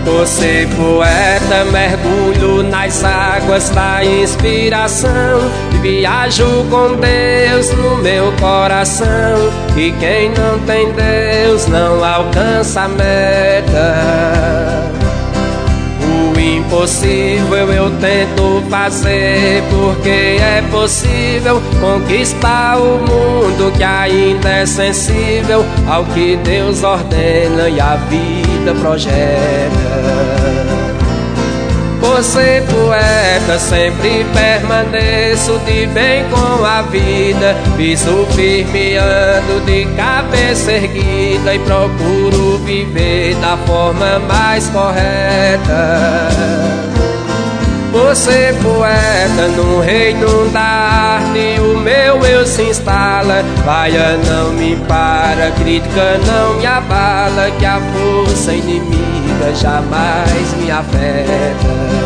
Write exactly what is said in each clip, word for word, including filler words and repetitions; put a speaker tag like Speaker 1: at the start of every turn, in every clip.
Speaker 1: Por ser poeta, mergulho nas águas da inspiração e viajo com Deus no meu coração. E quem não tem Deus não alcança a meta. O impossível eu tento fazer, porque é possível conquistar o mundo que ainda é sensível ao que Deus ordena e a vida projeta. Por ser poeta sempre permaneço de bem com a vida, piso firme, ando de cabeça erguida e procuro viver da forma mais correta. Por ser poeta no reino da arte, o meu eu se instala. Vaia não me para, crítica não me abala, que a força inimiga jamais me afeta.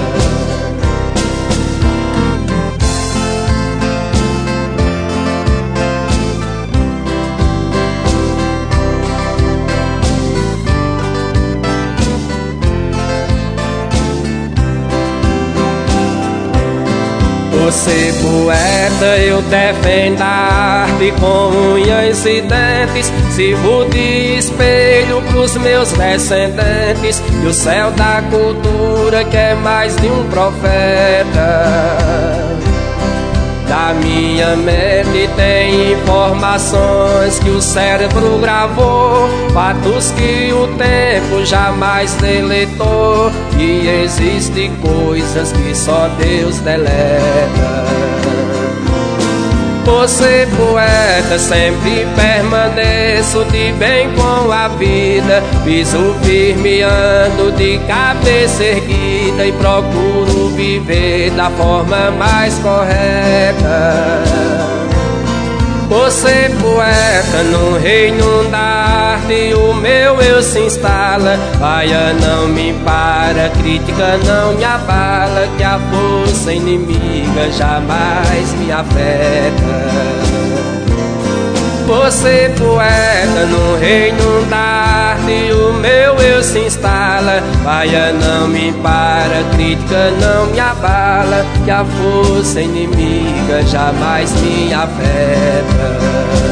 Speaker 1: Por ser poeta eu defendo a arte com unhas e dentes, sirvo de espelho pros meus descendentes, e o céu da cultura que é mais de um profeta. Da minha mente tem informações que o cérebro gravou, fatos que o tempo jamais deletou, e existem coisas que só Deus deleta. Por ser poeta sempre permaneço de bem com a vida, piso firme, ando de cabeça erguida e procuro viver da forma mais correta. Por ser poeta no reino da arte, o meu eu se instala. Vaia não me para, crítica não me abala, que a força inimiga jamais me afeta. Por ser poeta no reino da arte, o meu eu se instala. Vaia não me para, crítica não me abala, que a força inimiga jamais me afeta.